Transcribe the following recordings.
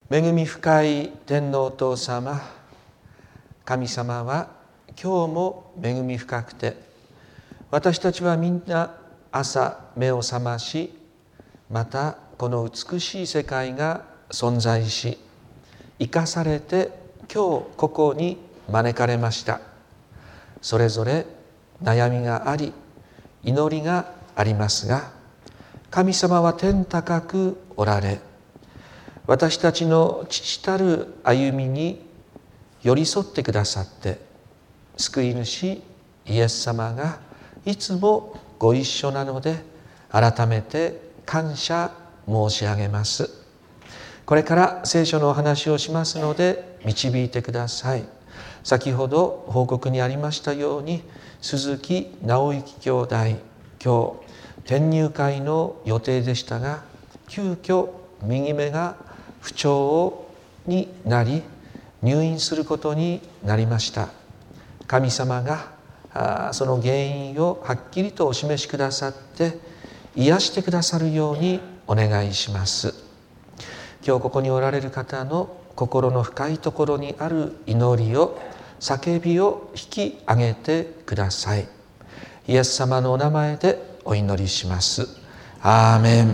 恵み深い天皇お父様、神様は今日も恵み深くて、私たちはみんな朝目を覚まし、またこの美しい世界が存在し、生かされて今日ここに招かれました。それぞれ悩みがあり、祈りがありますが、神様は天高くおられ、私たちの父たる歩みに寄り添ってくださって、救い主イエス様がいつもご一緒なので、改めて感謝申し上げます。これから聖書のお話をしますので導いてください。先ほど報告にありましたように、鈴木直之兄弟、今日転入会の予定でしたが、急遽右目が不調になり入院することになりました。神様がその原因をはっきりとお示しくださって癒してくださるようにお願いします。今日ここにおられる方の心の深いところにある祈りを、叫びを引き上げてください。イエス様のお名前でお祈りします。アーメ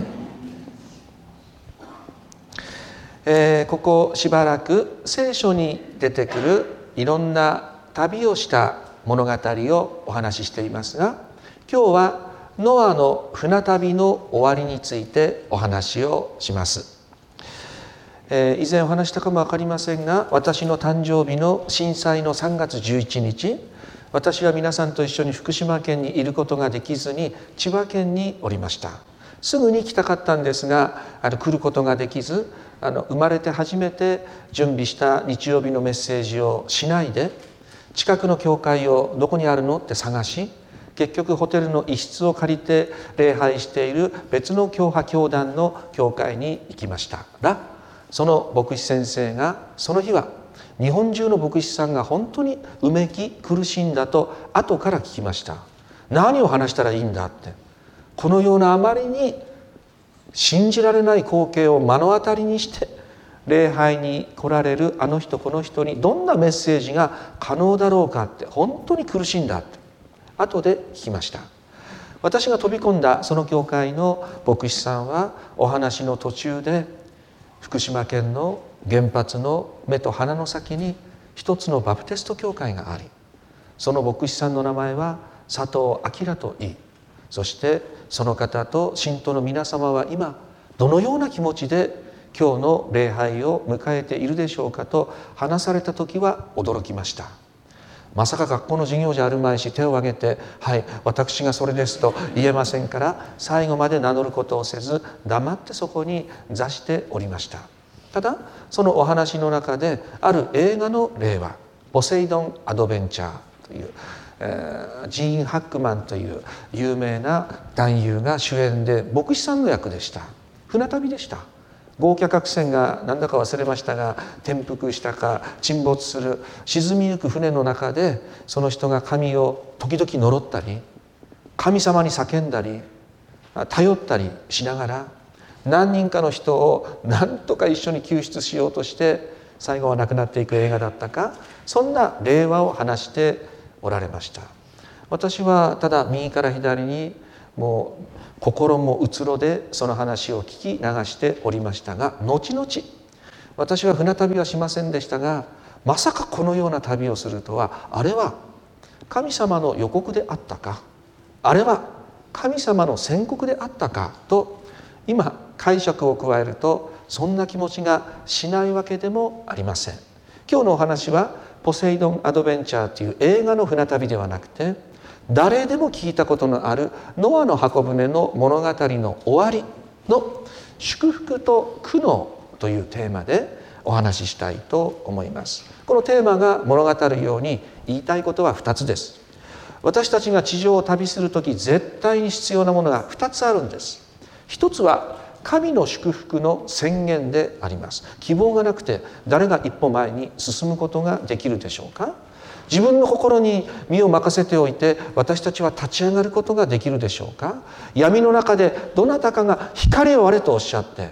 ン。ここしばらく聖書に出てくるいろんな旅をした物語をお話ししていますが、今日はノアの船旅の終わりについてお話をします。以前お話したかも分かりませんが、私の誕生日の震災の3月11日、私は皆さんと一緒に福島県にいることができずに千葉県におりました。すぐに来たかったんですが、来ることができず、生まれて初めて準備した日曜日のメッセージをしないで、近くの教会をどこにあるのって探し、結局ホテルの一室を借りて礼拝している別の教派教団の教会に行きましたら、その牧師先生が、その日は日本中の牧師さんが本当にうめき苦しんだと後から聞きました。何を話したらいいんだって、このようなあまりに信じられない光景を目の当たりにして礼拝に来られるあの人この人にどんなメッセージが可能だろうかって、本当に苦しんだって後で聞きました。私が飛び込んだその教会の牧師さんは、お話の途中で福島県の原発の目と鼻の先に一つのバプテスト教会があり、その牧師さんの名前は佐藤明といい、そしてその方と信徒の皆様は今どのような気持ちで今日の礼拝を迎えているでしょうかと話された時は驚きました。まさか学校の授業じゃあるまいし、手を挙げて「はい、私がそれです」と言えませんから、最後まで名乗ることをせず黙ってそこに座しておりました。ただそのお話の中で、ある映画の例はポセイドン・アドベンチャーというジーン・ハックマンという有名な男優が主演で、牧師さんの役でした。船旅でした。豪華客船が何だか忘れましたが、転覆したか沈没する、沈みゆく船の中で、その人が神を時々呪ったり、神様に叫んだり頼ったりしながら、何人かの人を何とか一緒に救出しようとして最後は亡くなっていく映画だったか、そんな例話を話しておられました。私はただ右から左にもう心もうつろでその話を聞き流しておりましたが、後々私は船旅はしませんでしたが、まさかこのような旅をするとは、あれは神様の予告であったか、あれは神様の宣告であったかと今解釈を加えると、そんな気持ちがしないわけでもありません。今日のお話はポセイドン・アドベンチャーという映画の船旅ではなくて、誰でも聞いたことのあるノアの箱舟の物語の終わりの祝福と苦悩というテーマでお話ししたいと思います。このテーマが物語るように言いたいことは2つです。私たちが地上を旅するとき絶対に必要なものが2つあるんです。一つは神の祝福の宣言であります。希望がなくて誰が一歩前に進むことができるでしょうか。自分の心に身を任せておいて私たちは立ち上がることができるでしょうか。闇の中でどなたかが光をあれとおっしゃって、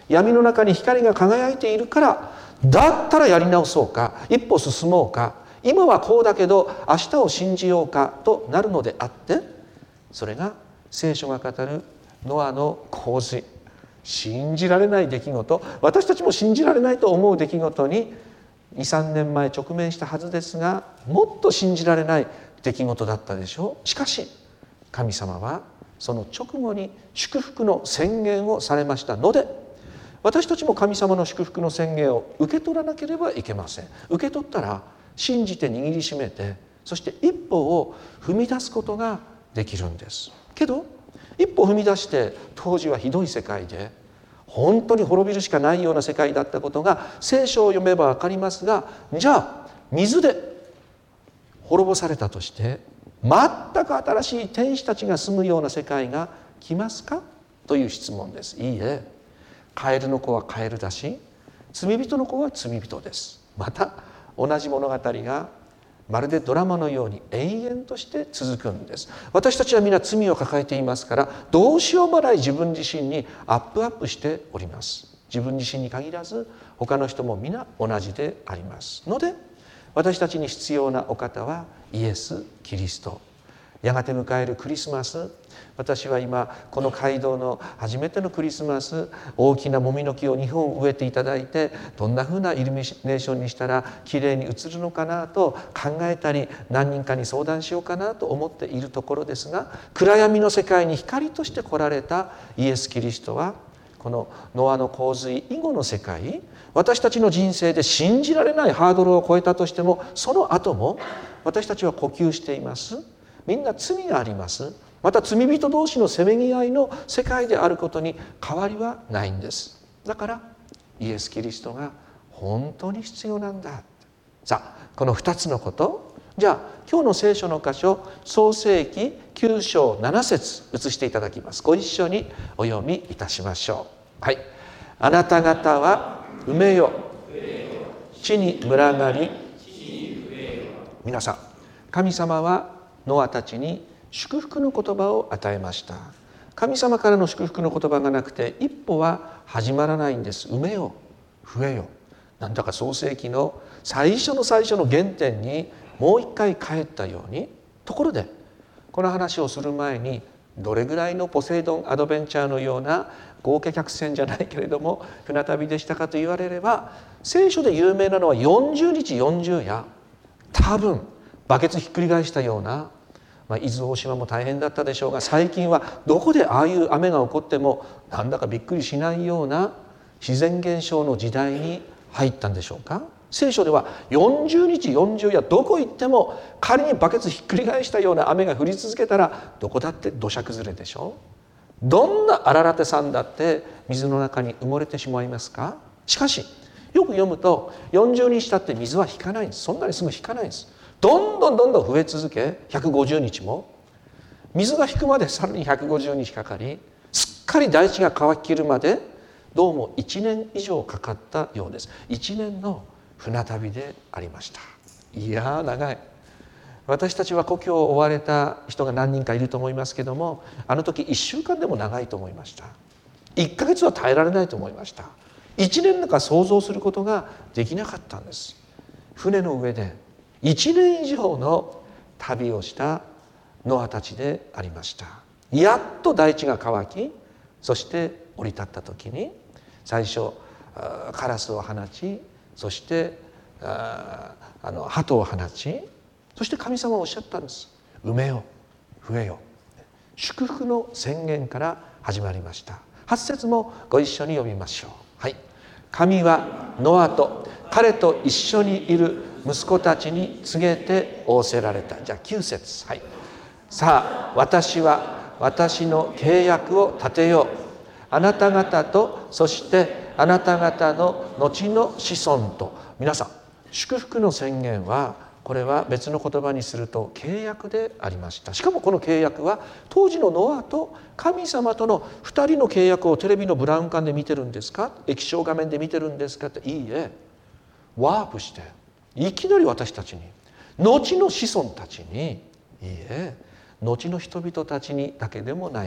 闇の中に光が輝いているから、だったらやり直そうか、一歩進もうか、今はこうだけど明日を信じようかとなるのであって、それが聖書が語るノアの洪水、信じられない出来事、私たちも信じられないと思う出来事に 2,3 年前直面したはずですが、もっと信じられない出来事だったでしょう。しかし神様はその直後に祝福の宣言をされましたので、私たちも神様の祝福の宣言を受け取らなければいけません。受け取ったら信じて握りしめて、そして一歩を踏み出すことができるんです。けど一歩踏み出して、当時はひどい世界で本当に滅びるしかないような世界だったことが聖書を読めば分かりますが、じゃあ水で滅ぼされたとして全く新しい天使たちが住むような世界が来ますかという質問です。いいえ、カエルの子はカエルだし、罪人の子は罪人です。また同じ物語がまるでドラマのように永遠として続くんです。私たちは皆罪を抱えていますから、どうしようもない自分自身にアップしております。自分自身に限らず他の人も皆同じでありますので、私たちに必要なお方はイエス・キリスト。やがて迎えるクリスマス、私は今この街道の初めてのクリスマス、大きなもみの木を2本植えていただいて、どんなふうなイルミネーションにしたらきれいに映るのかなと考えたり、何人かに相談しようかなと思っているところですが、暗闇の世界に光として来られたイエス・キリストは、このノアの洪水以後の世界、私たちの人生で信じられないハードルを超えたとしても、その後も私たちは呼吸しています。みんな罪があります。また罪人同士のせめぎ合いの世界であることに変わりはないんです。だからイエス・キリストが本当に必要なんだ。さあ、この2つのこと、じゃあ今日の聖書の箇所、創世記9章7節移していただきます。ご一緒にお読みいたしましょう。はい。あなた方は埋めよ、地に群がり。皆さん、神様はノアたちに祝福の言葉を与えました。神様からの祝福の言葉がなくて一歩は始まらないんです。埋めよ、増えよ。なんだか創世記の最初の原点にもう一回帰ったように。ところでこの話をする前に、どれぐらいのポセイドンアドベンチャーのような豪華客船じゃないけれども船旅でしたかと言われれば、聖書で有名なのは40日40夜、多分バケツひっくり返したような、伊豆大島も大変だったでしょうが、最近はどこでああいう雨が起こってもなんだかびっくりしないような自然現象の時代に入ったんでしょうか。聖書では40日40夜、どこ行っても仮にバケツひっくり返したような雨が降り続けたら、どこだって土砂崩れでしょう。どんな荒々手山だって水の中に埋もれてしまいますか。しかしよく読むと40日経って水は引かないんです。そんなにすぐ引かないんです。どんどん増え続け、150日も水が引くまでさらに150日かかり、すっかり大地が乾ききるまでどうも1年以上かかったようです。1年の船旅でありました。いや長い。私たちは故郷を追われた人が何人かいると思いますけども、あの時1週間でも長いと思いました。1ヶ月は耐えられないと思いました。1年なんか想像することができなかったんです。船の上で1年以上の旅をしたノアたちでありました。やっと大地が乾き、そして降り立った時に最初カラスを放ち、そして鳩を放ち、そして神様はおっしゃったんです。埋めよ、増えよ。祝福の宣言から始まりました。8節もご一緒に読みましょう。はい。神はノアと彼と一緒にいる息子たちに告げて仰せられた。じゃあ9節。はい。さあ私は私の契約を立てよう。あなた方と、そしてあなた方の後の子孫と。皆さん、祝福の宣言は、これは別の言葉にすると契約でありました。しかもこの契約は当時のノアと神様との2人の契約をテレビのブラウン管で見てるんですか、液晶画面で見てるんですかって、いいえ、ワープしていきなり私たちに、後の子孫たちに、いいえ、後の人々たちにだけでもないんです。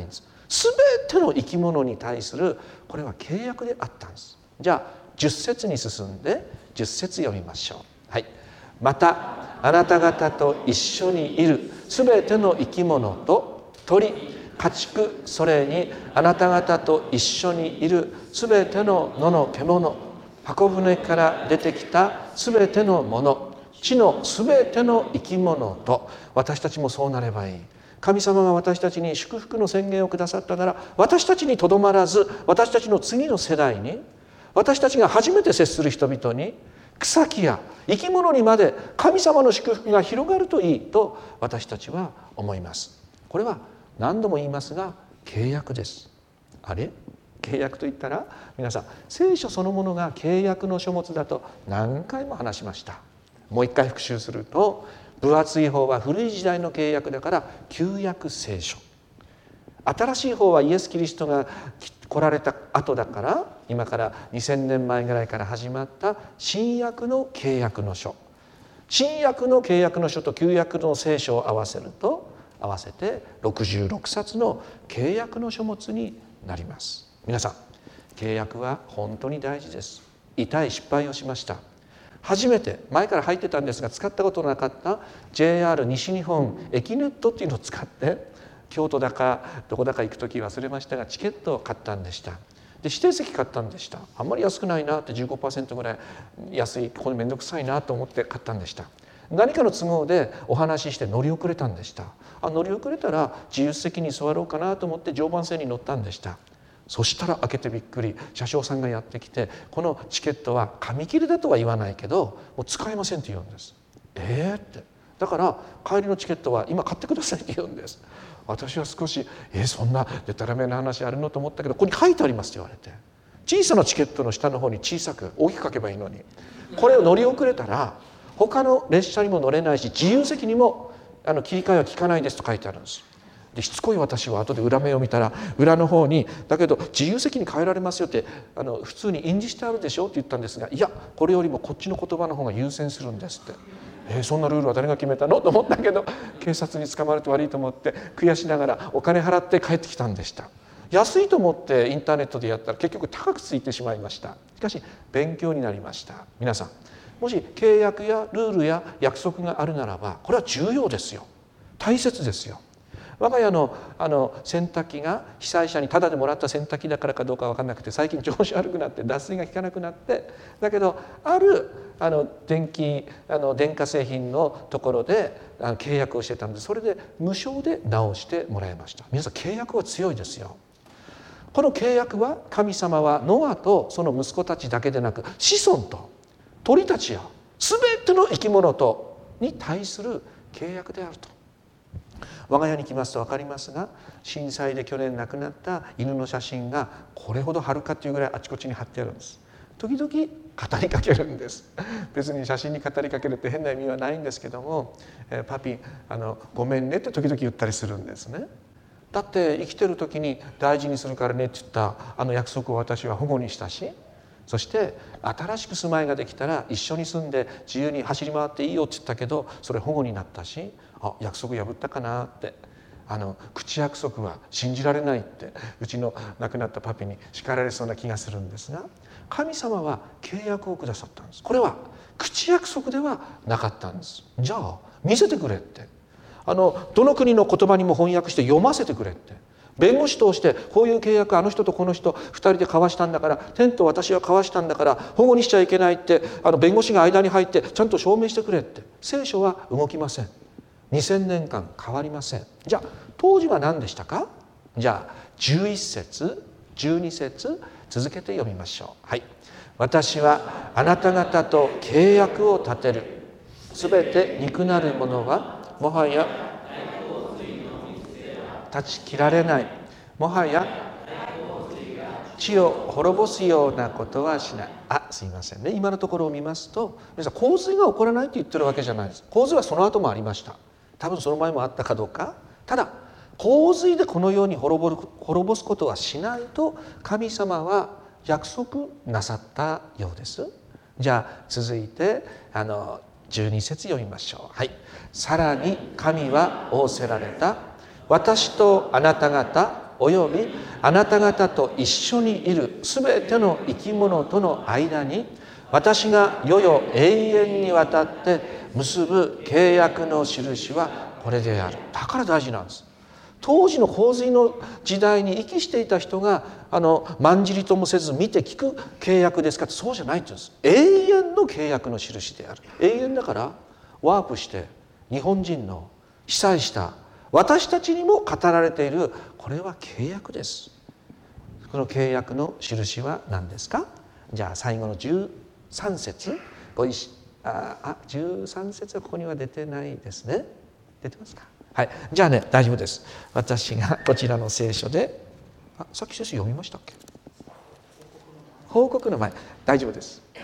すべての生き物に対するこれは契約であったんです。じゃあ10節に進んで10節読みましょう。はい。またあなた方と一緒にいるすべての生き物と鳥、家畜、それにあなた方と一緒にいるすべての野の獣、箱舟から出てきたすべてのもの、地のすべての生き物と、私たちもそうなればいい。神様が私たちに祝福の宣言をくださったなら、私たちにとどまらず、私たちの次の世代に、私たちが初めて接する人々に、草木や生き物にまで神様の祝福が広がるといいと私たちは思います。これは何度も言いますが契約です。あれ？契約といったら皆さん、聖書そのものが契約の書物だと何回も話しました。もう一回復習すると、分厚い方は古い時代の契約だから旧約聖書、新しい方はイエス・キリストが来られた後だから、今から2000年前ぐらいから始まった新約の契約の書、新約の契約の書と旧約の聖書を合わせると合わせて66冊の契約の書物になります。皆さん、契約は本当に大事です。痛い失敗をしました。初めて前から入ってたんですが使ったことのなかった JR 西日本エキネットっていうのを使って京都だかどこだか行く時忘れましたがチケットを買ったんでした。で指定席買ったんでした。あんまり安くないなって 15% ぐらい安い、これめんどくさいなと思って買ったんでした。何かの都合でお話しして乗り遅れたんでした。乗り遅れたら自由席に座ろうかなと思って常磐線に乗ったんでした。そしたら開けてびっくり、車掌さんがやってきて、このチケットは紙切れだとは言わないけどもう使えませんって言うんです。ってだから帰りのチケットは今買ってくださいって言うんです。私は少しそんなでたらめな話あるのと思ったけど、ここに書いてありますって言われて、小さなチケットの下の方に小さく大きく書けばいいのに、これを乗り遅れたら他の列車にも乗れないし自由席にも切り替えは効かないですと書いてあるんです。でしつこい私は後で裏面を見たら裏の方にだけど自由席に変えられますよって普通に印字してあるでしょって言ったんですが、いやこれよりもこっちの言葉の方が優先するんですって。そんなルールは誰が決めたのと思ったけど、警察に捕まると悪いと思って悔しながらお金払って帰ってきたんでした。安いと思ってインターネットでやったら結局高くついてしまいました。しかし勉強になりました。皆さん、もし契約やルールや約束があるならばこれは重要ですよ。大切ですよ。我が家の洗濯機が被災者にタダでもらった洗濯機だからかどうか分からなくて、最近調子悪くなって脱水が効かなくなって、だけどある電化製品のところで契約をしてたんで、それで無償で直してもらいました。皆さん、契約は強いですよ。この契約は神様はノアとその息子たちだけでなく子孫と鳥たちや全ての生き物とに対する契約であると。我が家に来ますと分かりますが、震災で去年亡くなった犬の写真がこれほど貼るかっていうぐらいあちこちに貼ってあるんです。時々語りかけるんです。別に写真に語りかけるって変な意味はないんですけども、パピごめんねって時々言ったりするんですね。だって生きてる時に大事にするからねって言った約束を私は保護にしたし、そして新しく住まいができたら一緒に住んで自由に走り回っていいよって言ったけど、それ保護になったし、約束破ったかなって、口約束は信じられないってうちの亡くなったパピに叱られそうな気がするんですが、神様は契約をくださったんです。これは口約束ではなかったんです。じゃあ見せてくれって、どの国の言葉にも翻訳して読ませてくれって、弁護士通してこういう契約の人とこの人2人で交わしたんだから、天と私は交わしたんだから保護にしちゃいけないって弁護士が間に入ってちゃんと証明してくれって。聖書は動きません。2000年間変わりません。じゃあ当時は何でしたか。じゃあ11節12節続けて読みましょう。はい。私はあなた方と契約を立てる。すべて肉なるものはもはや断ち切られない。もはや地を滅ぼすようなことはしない。すいませんね。今のところを見ますと、皆さん洪水が起こらないと言ってるわけじゃないです。洪水はその後もありました。多分その前もあったかどうか。ただ洪水でこのように滅ぼすことはしないと神様は約束なさったようです。じゃあ続いて12節読みましょう。はい。さらに神は仰せられた。私とあなた方およびあなた方と一緒にいるすべての生き物との間に、私が世々永遠にわたって結ぶ契約の印はこれである。だから大事なんです。当時の洪水の時代に息していた人がまんじりともせず見て聞く契約ですかって、そうじゃないって言うんです。永遠の契約の印である。永遠だからワープして日本人の被災した私たちにも語られている、これは契約です。この契約の印は何ですか。じゃあ最後の13節13節はここには出てないですね。出てますか。はい、じゃあね、大丈夫です。私がこちらの聖書で、さっき聖書読みましたっけ。報告の前、大丈夫です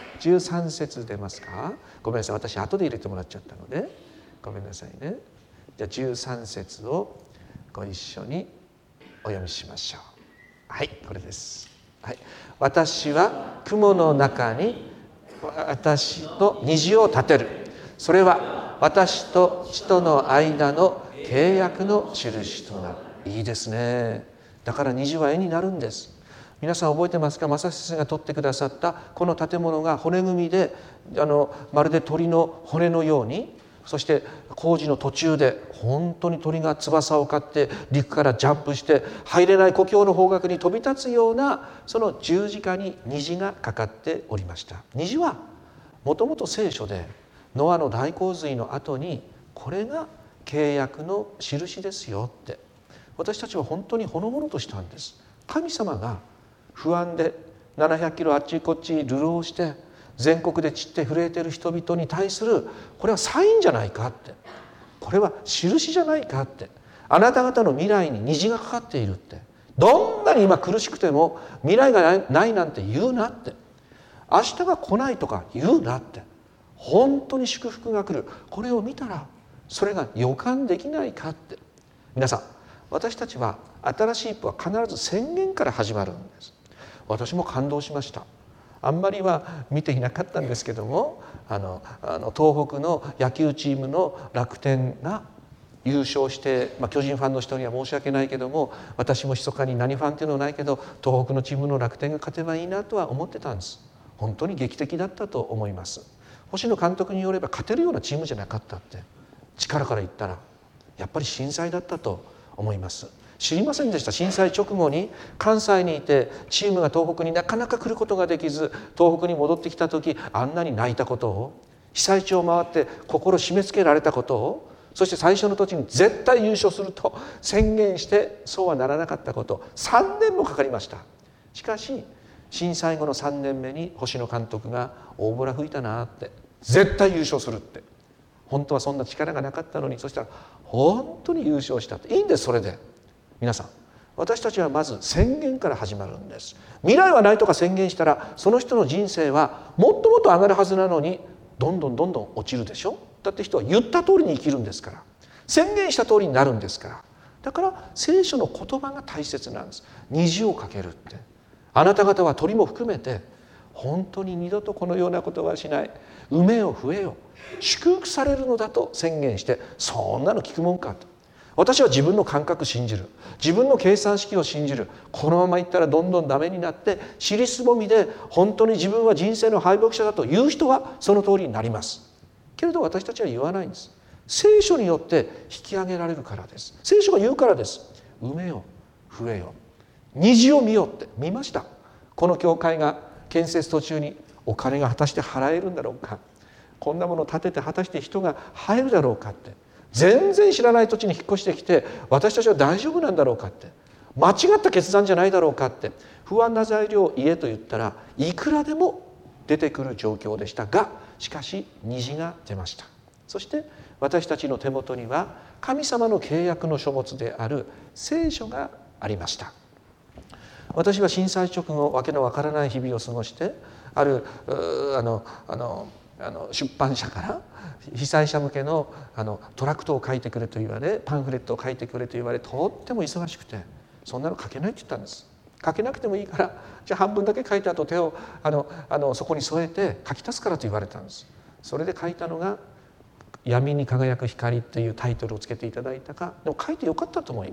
。13節出ますか。ごめんなさい、私後で入れてもらっちゃったのでごめんなさいね。じゃあ13節をご一緒にお読みしましょう。はい、これです。はい、私は雲の中に私と虹を立てる。それは私と地との間の契約の印となる。いいですね。だから虹は絵になるんです。皆さん覚えてますか。正先生が撮ってくださったこの建物が骨組みでまるで鳥の骨のように、そして工事の途中で本当に鳥が翼を刈って陸からジャンプして入れない故郷の方角に飛び立つような、その十字架に虹がかかっておりました。虹はもともと聖書でノアの大洪水の後に、これが契約の印ですよって、私たちは本当にほのぼのとしたんです。神様が不安で700キロあっちこっち流浪して全国で散って震えている人々に対する、これはサインじゃないかって、これは印じゃないかって、あなた方の未来に虹がかかっているって、どんなに今苦しくても未来がないなんて言うなって、明日が来ないとか言うなって、本当に祝福が来る、これを見たらそれが予感できないかって。皆さん、私たちは新しい一歩は必ず宣言から始まるんです。私も感動しました。あんまりは見ていなかったんですけども、東北の野球チームの楽天が優勝して、巨人ファンの人には申し訳ないけども、私も密かに何ファンっていうのはないけど、東北のチームの楽天が勝てばいいなとは思ってたんです。本当に劇的だったと思います。星野監督によれば勝てるようなチームじゃなかったって、力から言ったらやっぱり震災だったと思います。知りませんでした。震災直後に関西にいてチームが東北になかなか来ることができず、東北に戻ってきた時あんなに泣いたことを、被災地を回って心締め付けられたことを、そして最初の時に絶対優勝すると宣言してそうはならなかったこと、3年もかかりました。しかし震災後の3年目に星野監督が大ボラ吹いたなって、絶対優勝するって、本当はそんな力がなかったのに、そしたら本当に優勝したって。いいんです。それで皆さん、私たちはまず宣言から始まるんです。未来はないとか宣言したら、その人の人生はもっともっと上がるはずなのに、どんどん落ちるでしょ。だって人は言った通りに生きるんですから、宣言した通りになるんですから。だから聖書の言葉が大切なんです。虹をかけるって、あなた方は鳥も含めて本当に二度とこのようなことはしない、産めよ増えよ祝福されるのだと宣言して、そんなの聞くもんかと。私は自分の感覚信じる、自分の計算式を信じる。このままいったらどんどんダメになって尻すぼみで本当に自分は人生の敗北者だという人はその通りになります。けれど私たちは言わないんです。聖書によって引き上げられるからです。聖書が言うからです。産めよ増えよ虹を見よって。見ました。この教会が建設途中にお金が果たして払えるんだろうか、こんなものを建てて果たして人が入るだろうかって、全然知らない土地に引っ越してきて私たちは大丈夫なんだろうかって、間違った決断じゃないだろうかって、不安な材料を言えと言ったらいくらでも出てくる状況でしたが、しかし虹が出ました。そして私たちの手元には神様の契約の書物である聖書がありました。私は震災直後、わけのわからない日々を過ごして、ある出版社から被災者向けのトラクトを書いてくれと言われ、パンフレットを書いてくれと言われ、とっても忙しくて、そんなの書けないって言ったんです。書けなくてもいいから、じゃあ半分だけ書いた後手をそこに添えて書き足すからと言われたんです。それで書いたのが闇に輝く光というタイトルをつけていただいたか。でも書いてよかったと思います。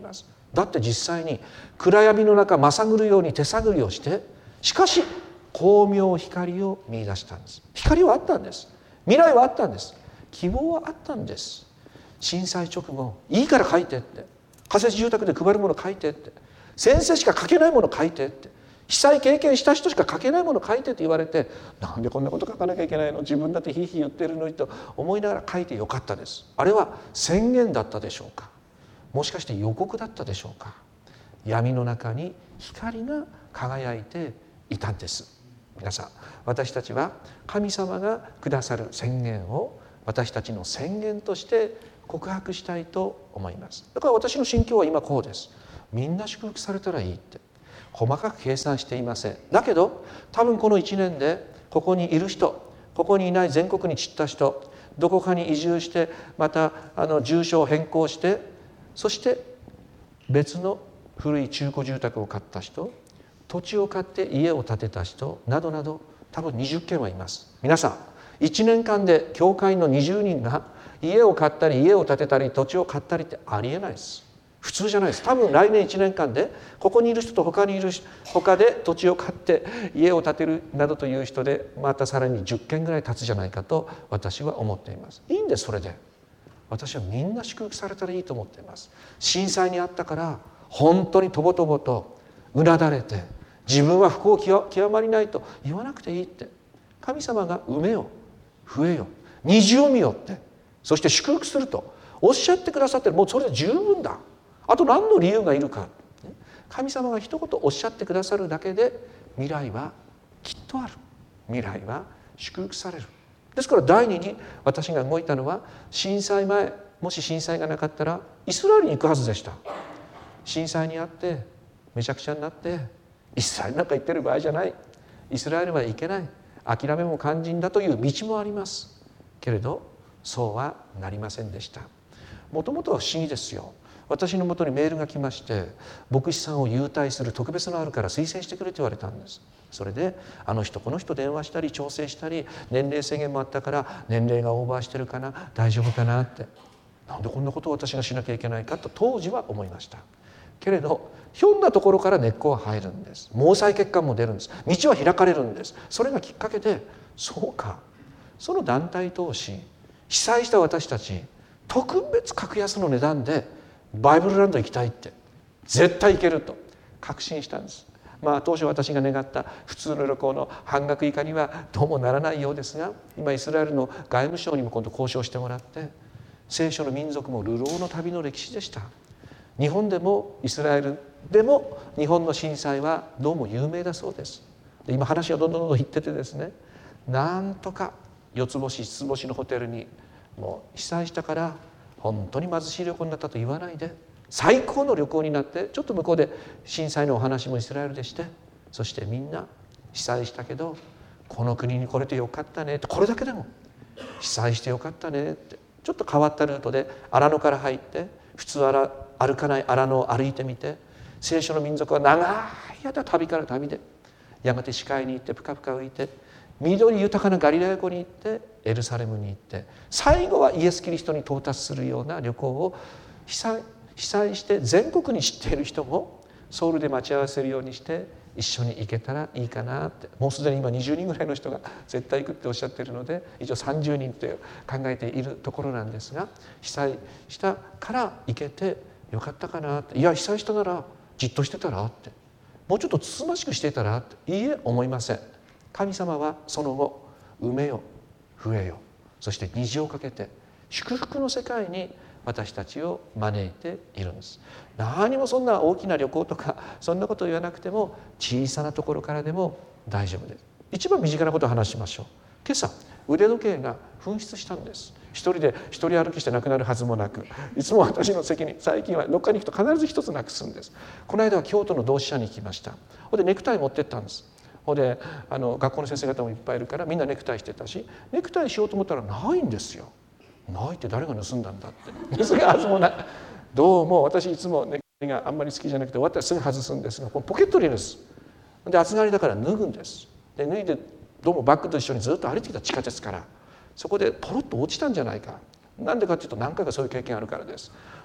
だって実際に暗闇の中まさぐるように手探りをして、しかし光明光を見出したんです。光はあったんです。未来はあったんです。希望はあったんです。震災直後、いいから書いてって、仮設住宅で配るもの書いてって、先生しか書けないもの書いてって、被災経験した人しか書けないもの書いてって言われて、なんでこんなこと書かなきゃいけないの、自分だってひいひい言ってるのにと思いながら書いてよかったです。あれは宣言だったでしょうか、もしかして予告だったでしょうか。闇の中に光が輝いていたんです。皆さん、私たちは神様がくださる宣言を私たちの宣言として告白したいと思います。だから私の心境は今こうです。みんな祝福されたらいいって、細かく計算していません。だけど多分この1年でここにいる人、ここにいない全国に散った人、どこかに移住してまた住所を変更して、そして別の古い中古住宅を買った人、土地を買って家を建てた人などなど、多分20件はいます。皆さん、1年間で教会の20人が家を買ったり家を建てたり土地を買ったりってありえないです。普通じゃないです。多分来年1年間でここにいる人と他にいる他で土地を買って家を建てるなどという人でまたさらに10件ぐらい経つじゃないかと私は思っています。いいんです。それで私はみんな祝福されたらいいと思っています。震災にあったから本当にとぼとぼとうなだれて自分は不幸極まりないと言わなくていいって、神様が産めよ増えよ虹を見よって、そして祝福するとおっしゃってくださってる。もうそれで十分だ。あと何の理由がいるか。神様が一言おっしゃってくださるだけで未来はきっとある。未来は祝福される。ですから第二に私が動いたのは、震災前、もし震災がなかったらイスラエルに行くはずでした。震災にあってめちゃくちゃになってイスラエルなんか行ってる場合じゃない、イスラエルは行けない、諦めも肝心だという道もありますけれど、そうはなりませんでした。もともとは不思議ですよ。私のもとにメールが来まして、牧師さんを優待する特別のあるから推薦してくれと言われたんです。それであの人この人電話したり調整したり、年齢制限もあったから年齢がオーバーしてるかな、大丈夫かなって、なんでこんなことを私がしなきゃいけないかと当時は思いました。けれどひょんなところから根っこは入るんです。毛細血管も出るんです。道は開かれるんです。それがきっかけで、そうか、その団体投資、被災した私たち特別格安の値段でバイブルランド行きたいって、絶対行けると確信したんです。当初私が願った普通の旅行の半額以下にはどうもならないようですが、今イスラエルの外務省にも今度交渉してもらって、聖書の民族も流浪の旅の歴史でした。日本でもイスラエルでも日本の震災はどうも有名だそうです。で今話がどんどんいっててですね、なんとか4つ星5つ星のホテルに、もう被災したから本当に貧しい旅行になったと言わないで、最高の旅行になって、ちょっと向こうで震災のお話もイスラエルでして、そしてみんな被災したけどこの国に来れてよかったねって、これだけでも被災してよかったねって、ちょっと変わったルートで荒野から入って普通歩かない荒野を歩いてみて、聖書の民族は長い間旅から旅でやがて視界に行ってぷかぷか浮いて、緑豊かなガリラヤ湖に行ってエルサレムに行って、最後はイエス・キリストに到達するような旅行を被災して全国に知っている人もソウルで待ち合わせるようにして一緒に行けたらいいかなって。もうすでに今20人ぐらいの人が絶対行くっておっしゃっているので、一応30人と考えているところなんですが、被災したから行けてよかったかなって、いや被災したならじっとしてたらって、もうちょっとつつましくしていたらって、いいえ思いません。神様はその後産めよ増えよ、そして虹をかけて祝福の世界に私たちを招いているんです。何もそんな大きな旅行とかそんなことを言わなくても、小さなところからでも大丈夫です。一番身近なことを話しましょう。今朝腕時計が紛失したんです。一人歩きしてなくなるはずもなく、いつも私の席に最近はどっかに行くと必ず一つなくすんです。この間は京都の同志社に行きました。でネクタイ持ってったんです。で学校の先生方もいっぱいいるからみんなネクタイしてたし、ネクタイしようと思ったらないんですよ。ないって誰が盗んだんだって。盗むはずもない。どうも私いつもネクタイがあんまり好きじゃなくて終わったらすぐ外すんですが、このポケットに入れるんです。で厚刈りだから脱ぐんです。で脱いでどうもバッグと一緒にずっと歩いてきた地下鉄から、そこでポロッと落ちたんじゃないか。なんでかっていうと何回かそういう経験あるからです。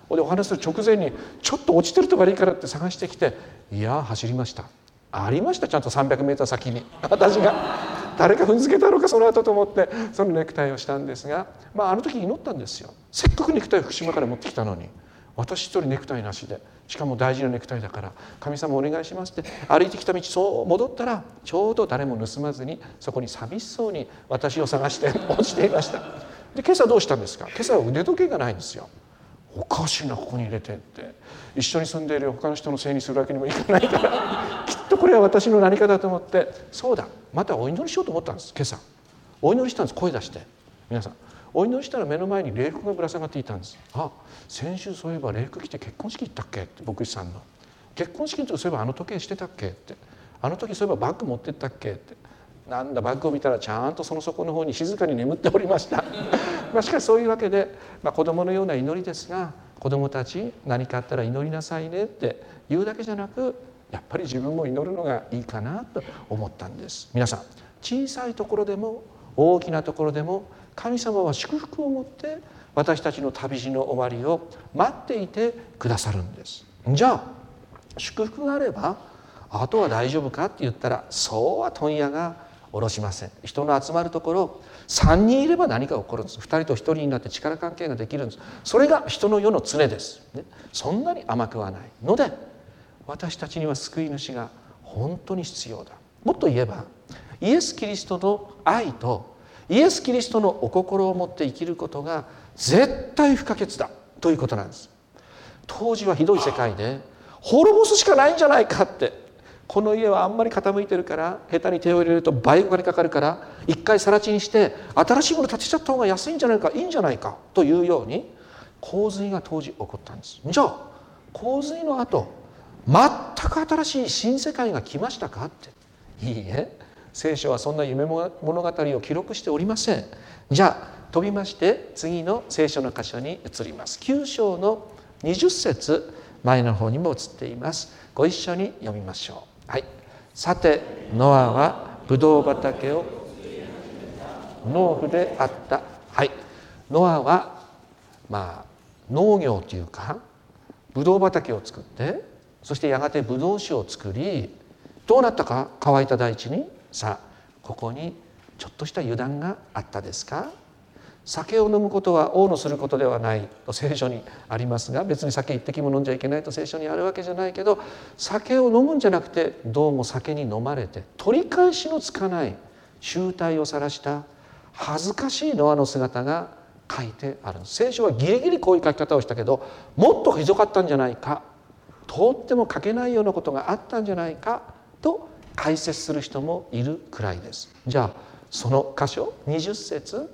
でお話する直前にちょっと落ちてると悪いからって探してきて、いや走りました。ありました、ちゃんと300メーター先に。私が誰か踏んづけたのかその後と思ってそのネクタイをしたんですが、あの時祈ったんですよ。せっかくネクタイを福島から持ってきたのに、私一人ネクタイなしで、しかも大事なネクタイだから神様お願いしますって歩いてきた道、そう戻ったらちょうど誰も盗まずにそこに寂しそうに私を探して落ちていました。で今朝どうしたんですか。今朝は腕時計がないんですよ。おかしいな、ここに入れてって、一緒に住んでいる他の人のせいにするわけにもいかないからきっとこれは私の何かだと思って、そうだまたお祈りしようと思ったんです。今朝お祈りしたんです。声出して、皆さんお祈りしたら目の前に礼服がぶら下がっていたんです。先週そういえば礼服着て結婚式行ったっけって、牧師さんの結婚式の時そういえばあの時計してたっけって、あの時そういえばバッグ持ってったっけって、なんだバッグを見たらちゃんとその底の方に静かに眠っておりましたしかしそういうわけで、子供のような祈りですが、子供たち何かあったら祈りなさいねって言うだけじゃなく、やっぱり自分も祈るのがいいかなと思ったんです。皆さん小さいところでも大きなところでも神様は祝福を持って私たちの旅路の終わりを待っていてくださるんです。じゃあ祝福があればあとは大丈夫かって言ったら、そうは問屋が下ろしません。人の集まるところ3人いれば何か起こるんです。2人と1人になって力関係ができるんです。それが人の世の常です、ね、そんなに甘くはないので、私たちには救い主が本当に必要だ。もっと言えばイエス・キリストの愛とイエス・キリストのお心を持って生きることが絶対不可欠だということなんです。当時はひどい世界で滅ぼすしかないんじゃないかって、この家はあんまり傾いてるから下手に手を入れると倍お金かかるから一回更地にして新しいもの建てちゃった方が安いんじゃないか、いいんじゃないかというように洪水が当時起こったんです。じゃあ洪水の後全く新しい新世界が来ましたかって、いいえ、聖書はそんな夢物語を記録しておりません。じゃあ飛びまして次の聖書の箇所に移ります。9章の20節、前の方にも移っています。ご一緒に読みましょう。はい、さてノアはブドウ畑を農夫であった。はい、ノアは農業というかブドウ畑を作って、そしてやがてブドウ酒を作り、どうなったか、乾いた大地に。さあここにちょっとした油断があったですか。酒を飲むことは王のすることではないと聖書にありますが、別に酒一滴も飲んじゃいけないと聖書にあるわけじゃないけど、酒を飲むんじゃなくてどうも酒に飲まれて取り返しのつかない醜態を晒した恥ずかしいノアの姿が書いてあるんです。聖書はギリギリこういう書き方をしたけど、もっとひどかったんじゃないか、とっても書けないようなことがあったんじゃないかと解説する人もいるくらいです。じゃあその箇所20節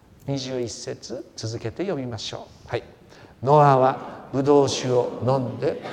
21節続けて読みましょう。はい、ノアはブドウ酒を飲んで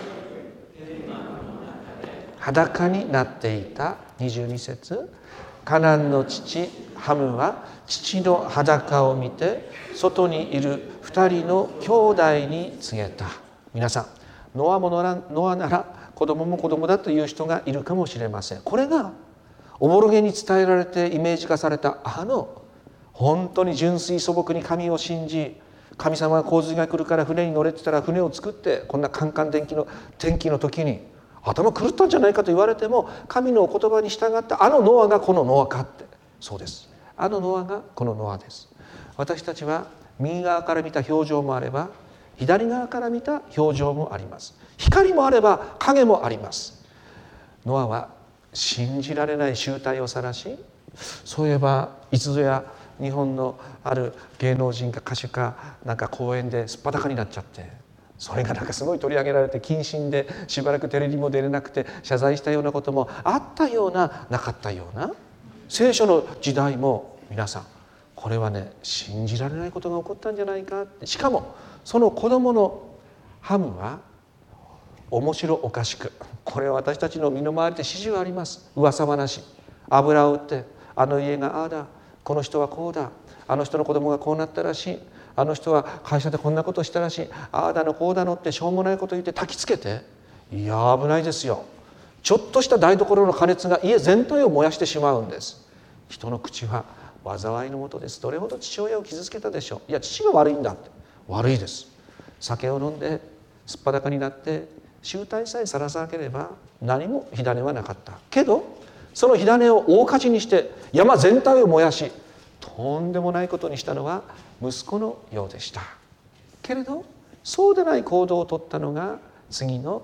裸になっていた。22節、カナンの父ハムは父の裸を見て外にいる2人の兄弟に告げた。皆さん、ノアなら子供も子供だという人がいるかもしれません。これがおぼろげに伝えられてイメージ化された本当に純粋素朴に神を信じ、神様が洪水が来るから船に乗れてたら船を作って、こんなカンカン天気の時に頭狂ったんじゃないかと言われても、神のお言葉に従ったノアがこのノアかって。そうです、ノアがこのノアです。私たちは右側から見た表情もあれば左側から見た表情もあります。光もあれば影もあります。ノアは信じられない醜態を晒し、そういえばいつぞや日本のある芸能人か歌手か公演ですっぱだかになっちゃって、それがすごい取り上げられて謹慎でしばらくテレビも出れなくて謝罪したようなこともあったようななかったような聖書の時代も、皆さんこれはね、信じられないことが起こったんじゃないかって。しかもその子供のハムは面白おかしく、これは私たちの身の回りで始終あります。噂話、油を売って家がああだ、この人はこうだ、人の子供がこうなったらしい、人は会社でこんなことしたらしい、ああだのこうだのってしょうもないこと言って焚きつけて、いや危ないですよ。ちょっとした台所の加熱が家全体を燃やしてしまうんです。人の口は災いのもとです。どれほど父親を傷つけたでしょう。いや父が悪いんだって。悪いです。 酒を飲んですっぱだかになって醜態さえさらさなければ何も火種はなかった。けどその火種を大火事にして山全体を燃やし、とんでもないことにしたのは息子のようでした。けれどそうでない行動をとったのが次の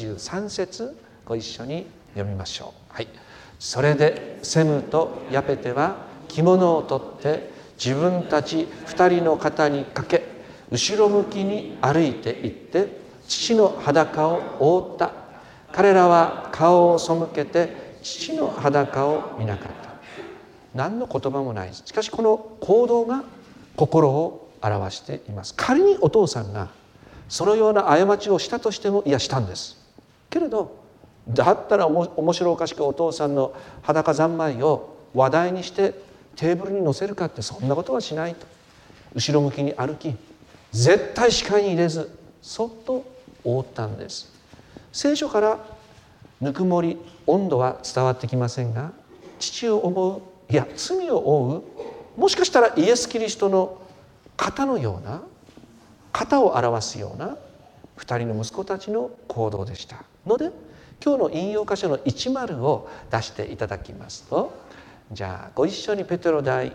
23節、ご一緒に読みましょう。はい。それでセムとヤペテは着物を取って自分たち2人の肩にかけ、後ろ向きに歩いていって父の裸を覆った。彼らは顔を背けて父の裸を見なかった。何の言葉もない。しかしこの行動が心を表しています。仮にお父さんがそのような過ちをしたとしても、いやしたんです。けれどだったら面白おかしくお父さんの裸三昧を話題にしてテーブルに乗せるかって、そんなことはしないと。後ろ向きに歩き、絶対視界に入れずそっと覆ったんです。聖書からぬくもり、温度は伝わってきませんが、父を思う、いや罪を負う、もしかしたらイエス・キリストの肩のような、肩を表すような2人の息子たちの行動でしたので、今日の引用箇所の10を出していただきますと、じゃあご一緒にペテロ第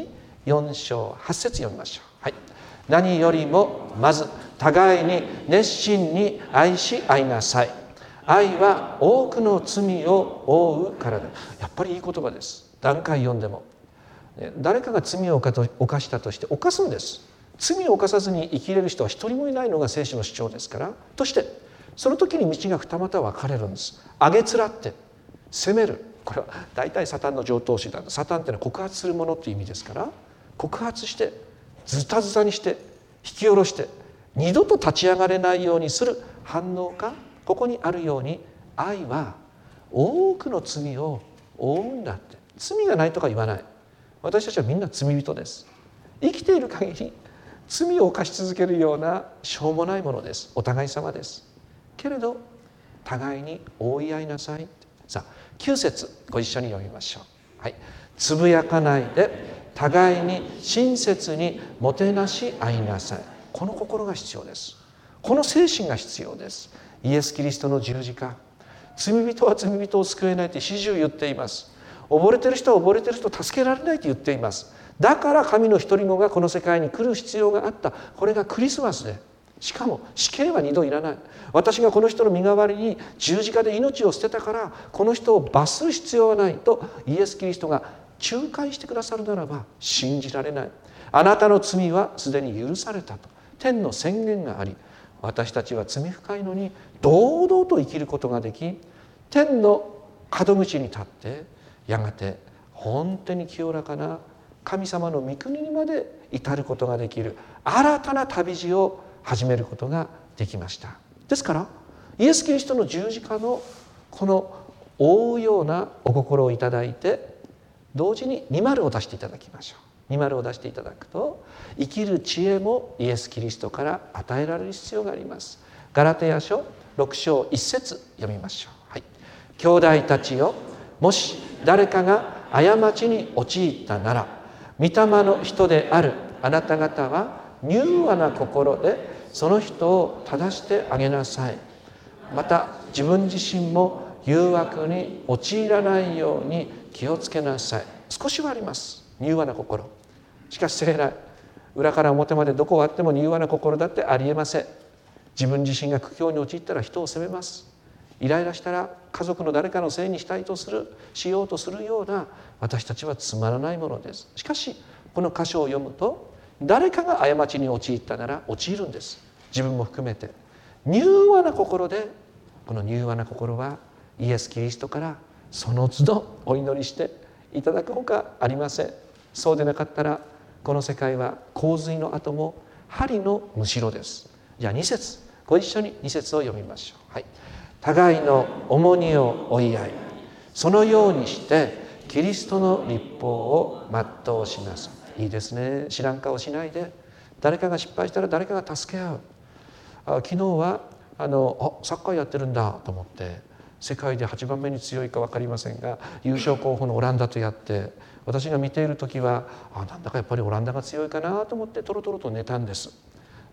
14章8節読みましょう。はい。何よりもまず互いに熱心に愛し合いなさい。愛は多くの罪を覆うからだ。やっぱりいい言葉です。何回読んでも誰かが罪を犯したとして犯すんです。罪を犯さずに生きれる人は一人もいないのが聖書の主張ですから。としてその時に道が二股分かれるんです。あげつらって責める、これは大体サタンの常套手段。サタンっていうのは告発するものという意味ですから、告発してズタズタにして引き下ろして二度と立ち上がれないようにする反応がここにあるように、愛は多くの罪を負うんだって。罪がないとか言わない。私たちはみんな罪人です。生きている限り罪を犯し続けるようなしょうもないものです。お互い様です。けれど互いに覆い合いなさい。さあ9節ご一緒に読みましょう。はい。つぶやかないで互いに親切にもてなし合いなさい。この心が必要です。この精神が必要です。イエス・キリストの十字架、罪人は罪人を救えないって始終言っています。溺れてる人は溺れてる人を助けられないと言っています。だから神の一人子がこの世界に来る必要があった。これがクリスマスで、しかも死刑は二度いらない。私がこの人の身代わりに十字架で命を捨てたからこの人を罰する必要はないとイエス・キリストが仲介してくださるならば信じられない。あなたの罪はすでに許されたと天の宣言があり、私たちは罪深いのに堂々と生きることができ、天の門口に立ってやがて本当に清らかな神様の御国にまで至ることができる新たな旅路を始めることができました。ですからイエス・キリストの十字架のこの覆うようなお心をいただいて、同時に20を出していただきましょう。20を出していただくと、生きる知恵もイエス・キリストから与えられる必要があります。ガラテヤ書6章1節読みましょう。はい。兄弟たちよ、もし誰かが過ちに陥ったなら、御霊の人であるあなた方は柔和な心でその人を正してあげなさい。また自分自身も誘惑に陥らないように気をつけなさい。少しはあります、柔和な心。しかし聖来、裏から表までどこがあっても柔和な心だってありえません。自分自身が苦境に陥ったら人を責めます。イライラしたら家族の誰かのせいにしようとするような私たちはつまらないものです。しかしこの箇所を読むと、誰かが過ちに陥ったなら陥るんです。自分も含めて柔和な心で、この柔和な心はイエス・キリストからその都度お祈りしていただくほかありません。そうでなかったらこの世界は洪水の後も針のむしろです。じゃあ2節ご一緒に2節を読みましょう。はい。互いの重荷を負い合い、そのようにしてキリストの立法を全うしなさい。いいですね。知らん顔しないで、誰かが失敗したら誰かが助け合う。昨日はサッカーやってるんだと思って、世界で8番目に強いか分かりませんが優勝候補のオランダとやって、私が見ている時はなんだかやっぱりオランダが強いかなと思ってトロトロと寝たんです。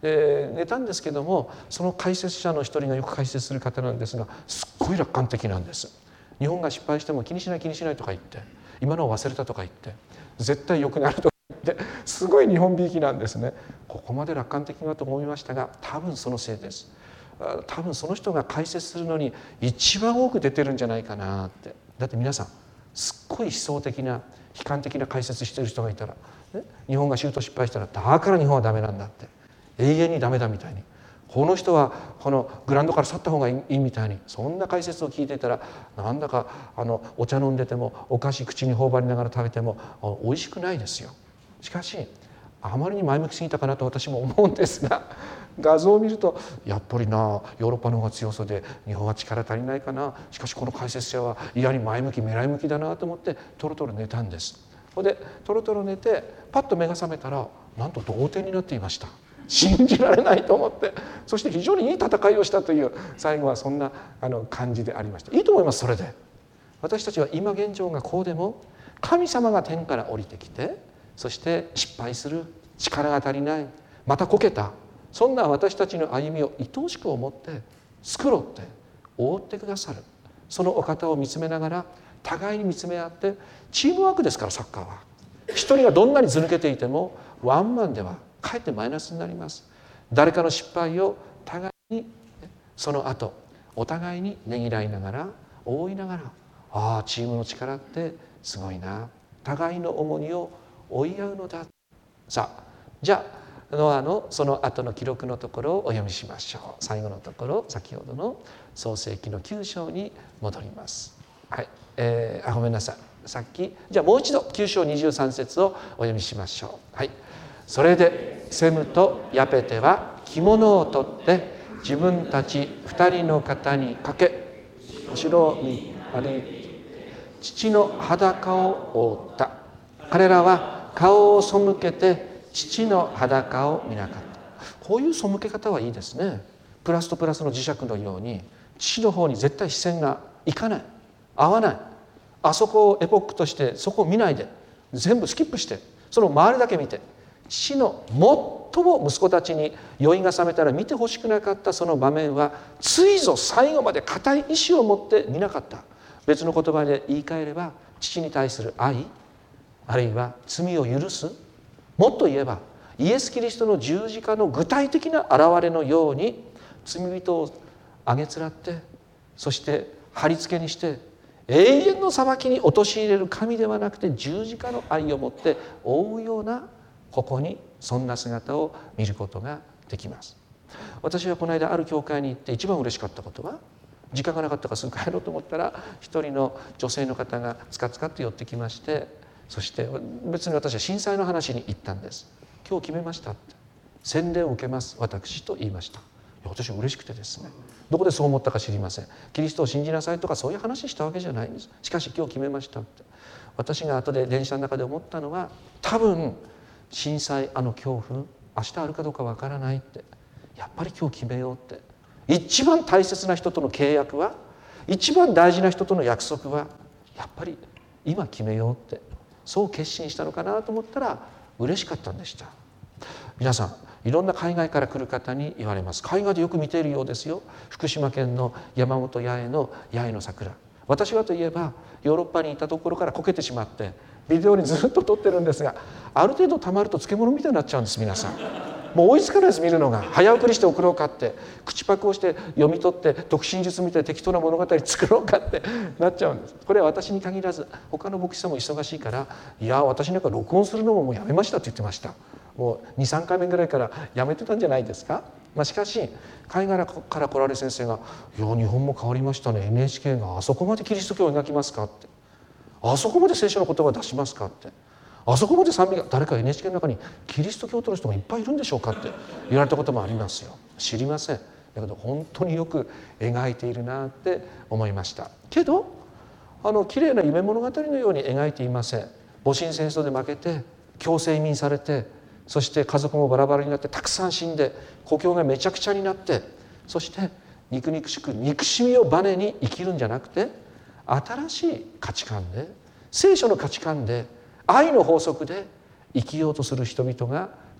寝たんですけども、その解説者の一人がよく解説する方なんですが、すっごい楽観的なんです。日本が失敗しても気にしない気にしないとか言って、今のを忘れたとか言って、絶対良くなるとか言って、すごい日本びいきなんですね。ここまで楽観的だと思いましたが、多分そのせいです。多分その人が解説するのに一番多く出てるんじゃないかなって。だって皆さんすっごい悲壮的な悲観的な解説してる人がいたら、ね、日本がシュート失敗したらだから日本はダメなんだって、永遠にダメだみたいに、この人はこのグラウンドから去った方がいいみたいに、そんな解説を聞いていたら、なんだかお茶飲んでてもお菓子口に頬張りながら食べても美味しくないですよ。しかしあまりに前向きすぎたかなと私も思うんですが、画像を見るとやっぱりな、ヨーロッパの方が強そうで日本は力足りないかな、しかしこの解説者は嫌に前向き狙い向きだなと思ってトロトロ寝たんです。でトロトロ寝てパッと目が覚めたら、なんと同点になっていました。信じられないと思って、そして非常にいい戦いをしたという、最後はそんな感じでありました。いいと思います。それで私たちは今現状がこうでも、神様が天から降りてきて、そして失敗する、力が足りない、またこけた、そんな私たちの歩みを愛おしく思って作ろうって覆ってくださる、そのお方を見つめながら互いに見つめ合って、チームワークですから、サッカーは一人がどんなにず抜けていてもワンマンではかえってマイナスになります。誰かの失敗を互いにその後お互いにねぎらいながら覆いながら、ああチームの力ってすごいな、互いの重荷を追い合うのだ。さあじゃあノアのその後の記録のところをお読みしましょう。最後のところ、先ほどの創世記の9章に戻ります。はい、ごめんなさい、さっきじゃあもう一度9章23節をお読みしましょう。はい。それでセムとヤペテは着物を取って自分たち2人の肩にかけ、後ろに歩いて父の裸を覆った。彼らは顔を背けて父の裸を見なかった。こういう背け方はいいですね。プラスとプラスの磁石のように父の方に絶対視線がいかない、合わない、あそこをエポックとしてそこを見ないで全部スキップして、その周りだけ見て、父の最も息子たちに酔いが覚めたら見てほしくなかったその場面は、ついぞ最後まで固い意志を持って見なかった。別の言葉で言い換えれば、父に対する愛、あるいは罪を許す、もっと言えばイエス・キリストの十字架の具体的な現れのように、罪人をあげつらって、そして貼り付けにして永遠の裁きに陥れる神ではなくて、十字架の愛を持って覆うような、ここにそんな姿を見ることができます。私はこの間ある教会に行って一番嬉しかったことは、時間がなかったからすぐ帰ろうと思ったら、一人の女性の方がつかつかって寄ってきまして、そして別に私は震災の話に行ったんです。今日決めましたって、洗礼を受けます私と言いました。私は嬉しくてですね、どこでそう思ったか知りません。キリストを信じなさいとかそういう話したわけじゃないんです。しかし今日決めましたって。私が後で電車の中で思ったのは、多分震災恐怖明日あるかどうかわからないって、やっぱり今日決めようって、一番大切な人との契約は、一番大事な人との約束はやっぱり今決めようって、そう決心したのかなと思ったら嬉しかったんでした。皆さんいろんな海外から来る方に言われます。海外でよく見ているようですよ。福島県の山本八重の八重の桜、私はといえばヨーロッパにいたところからこけてしまってビデオにずっと撮ってるんですが、ある程度たまると漬物みたいになっちゃうんです。皆さんもう追いつかないです。見るのが早送りして送ろうかって、口パクをして読み取って読心術みたいな適当な物語作ろうかってなっちゃうんです。これは私に限らず他の牧師さんも忙しいから、いや私なんか録音するのももうやめましたって言ってました。もう 2,3 回目ぐらいからやめてたんじゃないですか。しかし海外から来られる先生が「いや日本も変わりましたね、 NHK があそこまでキリスト教を描きますか」って、あそこまで聖書の言葉を出しますかって、あそこまで賛美が、誰か NHK の中にキリスト教徒の人がいっぱいいるんでしょうかって言われたこともありますよ。知りません。だけど本当によく描いているなって思いました。けど綺麗な夢物語のように描いていません。戊辰戦争で負けて強制移民されて、そして家族もバラバラになってたくさん死んで故郷がめちゃくちゃになって、そして肉々しく憎しみをバネに生きるんじゃなくて、新しい価値観で、聖書の価値観で、愛の法則で生きようとする人々がたく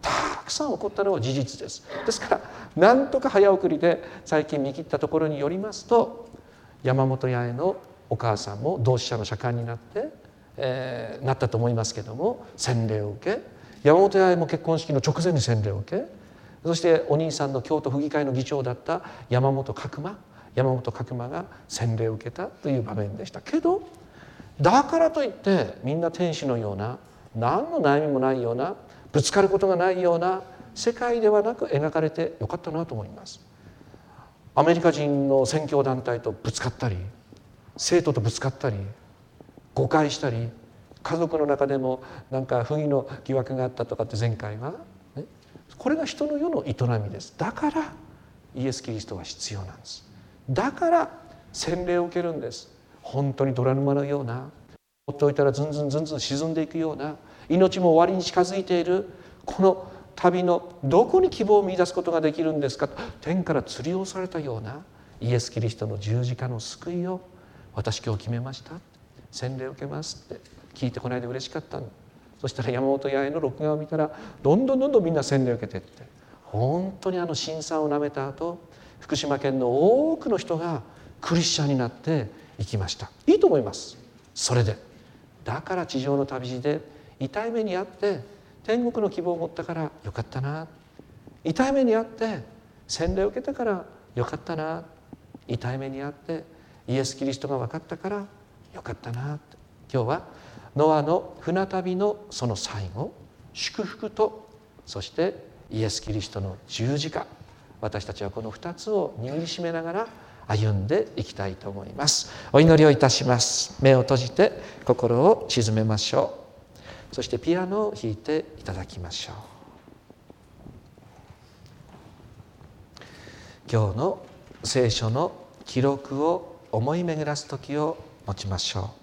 くさん起こったのは事実です。ですからなんとか早送りで最近見切ったところによりますと、山本八重のお母さんも同志社の社官になって、なったと思いますけども、洗礼を受け、山本八重も結婚式の直前に洗礼を受け、そしてお兄さんの京都府議会の議長だった山本角馬が洗礼を受けたという場面でしたけど、だからといってみんな天使のような、何の悩みもないような、ぶつかることがないような世界ではなく描かれてよかったなと思います。アメリカ人の宣教団体とぶつかったり、生徒とぶつかったり、誤解したり、家族の中でもなんか不義の疑惑があったとかって前回は、ね、これが人の世の営みです。だからイエス・キリストは必要なんです。だから洗礼を受けるんです。本当にドラ沼のような、放っておいたらずんずん沈んでいくような、命も終わりに近づいているこの旅のどこに希望を見出すことができるんですか。天から釣りをされたようなイエス・キリストの十字架の救いを私今日決めました、洗礼を受けますって聞いてこないで嬉しかったの。そしたら山本八重の録画を見たらどんどんみんな洗礼を受けていって、本当に辛酸をなめた後、福島県の多くの人がクリスチャンになっていきました。いいと思います。それでだから地上の旅路で痛い目にあって天国の希望を持ったからよかったな、痛い目にあって洗礼を受けたからよかったな、痛い目にあってイエス・キリストが分かったからよかったな。今日はノアの船旅のその最後、祝福とそしてイエス・キリストの十字架、私たちはこの2つを握りしめながら歩んでいきたいと思います。お祈りをいたします。目を閉じて心を静めましょう。そしてピアノを弾いていただきましょう。今日の聖書の記録を思い巡らす時を持ちましょ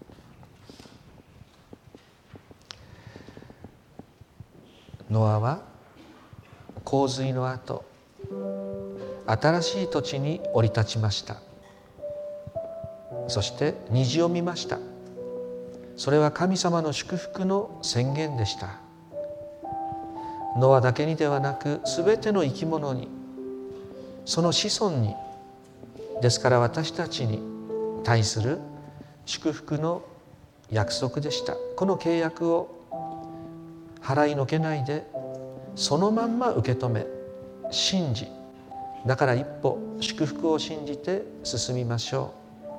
う。ノアは洪水の後、新しい土地に降り立ちました。そして虹を見ました。それは神様の祝福の宣言でした。ノアだけにではなく、すべての生き物に、その子孫に、ですから私たちに対する祝福の約束でした。この契約を払いのけないで、そのまんま受け止め、信じ、だから一歩祝福を信じて進みましょ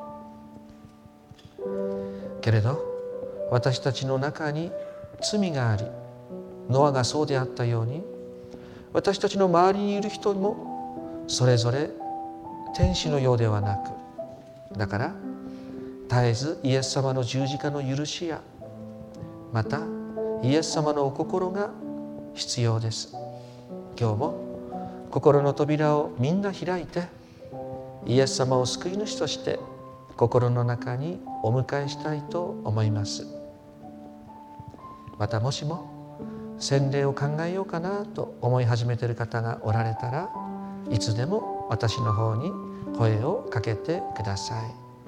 う。けれど私たちの中に罪があり、ノアがそうであったように、私たちの周りにいる人もそれぞれ天使のようではなく、だから絶えずイエス様の十字架の許しや、またイエス様のお心が必要です。今日も心の扉をみんな開いて、イエス様を救い主として心の中にお迎えしたいと思います。またもしも洗礼を考えようかなと思い始めている方がおられたら、いつでも私の方に声をかけてください。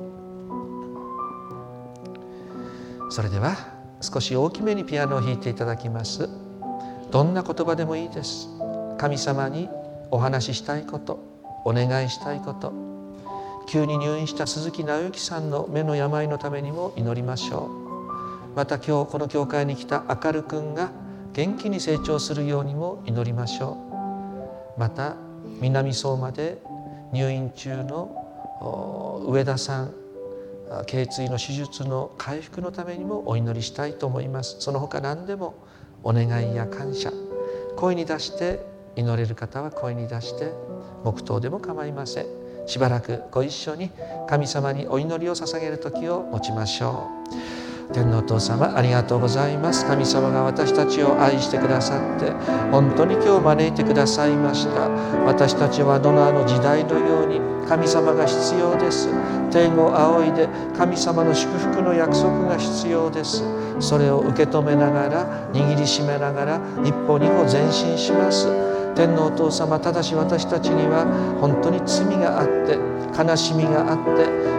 それでは少し大きめにピアノを弾いていただきます。どんな言葉でもいいです。神様にお話ししたいこと、お願いしたいこと、急に入院した鈴木直之さんの目の病のためにも祈りましょう。また今日この教会に来た明るくんが元気に成長するようにも祈りましょう。また南相馬で入院中の上田さん、頸椎の手術の回復のためにもお祈りしたいと思います。その他何でもお願いや感謝、声に出して祈れる方は声に出して黙祷でも構いません。しばらくご一緒に神様にお祈りを捧げる時を持ちましょう。天のお父様、ありがとうございます。神様が私たちを愛してくださって本当に今日招いてくださいました。私たちはノアの時代のように神様が必要です。天を仰いで神様の祝福の約束が必要です。それを受け止めながら、握りしめながら一歩二歩前進します。 天のお父様、ただし私たちには本当に罪があって悲しみがあって、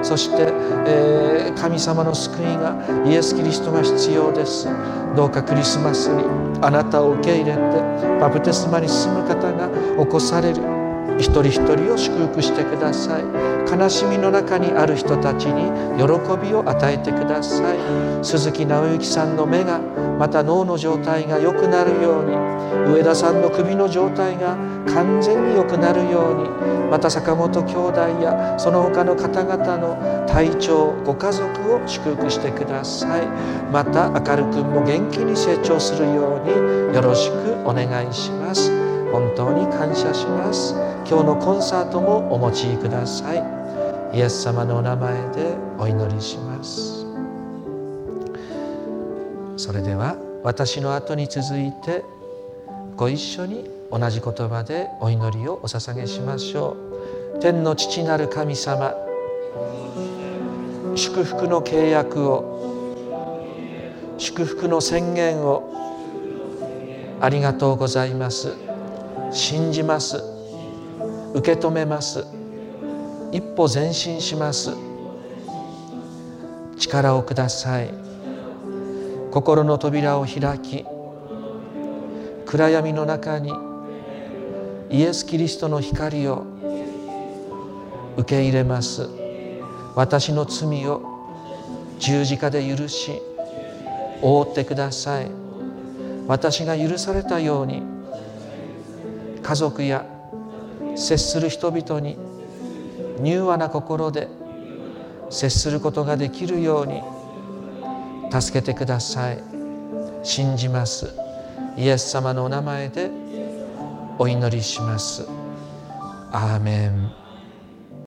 そして、神様の救いが、イエス・キリストが必要です。どうかクリスマスにあなたを受け入れてバプテスマに進む方が起こされる一人一人を祝福してください。悲しみの中にある人たちに喜びを与えてください。鈴木直之さんの目が、また脳の状態が良くなるように、上田さんの首の状態が完全に良くなるように、また坂本兄弟やその他の方々の体調、ご家族を祝福してください。また明るくも元気に成長するようによろしくお願いします。本当に感謝します。今日のコンサートもお持ちください。イエス様のお名前でお祈りします。それでは私の後に続いてご一緒に同じ言葉でお祈りをお捧げしましょう。天の父なる神様、祝福の契約を、祝福の宣言をありがとうございます。信じます。受け止めます。一歩前進します。力をください。心の扉を開き、暗闇の中にイエス・キリストの光を受け入れます。私の罪を十字架で許し覆ってください。私が許されたように家族や接する人々に柔和な心で接することができるように助けてください。信じます。イエス様のお名前でお祈りします。アーメン。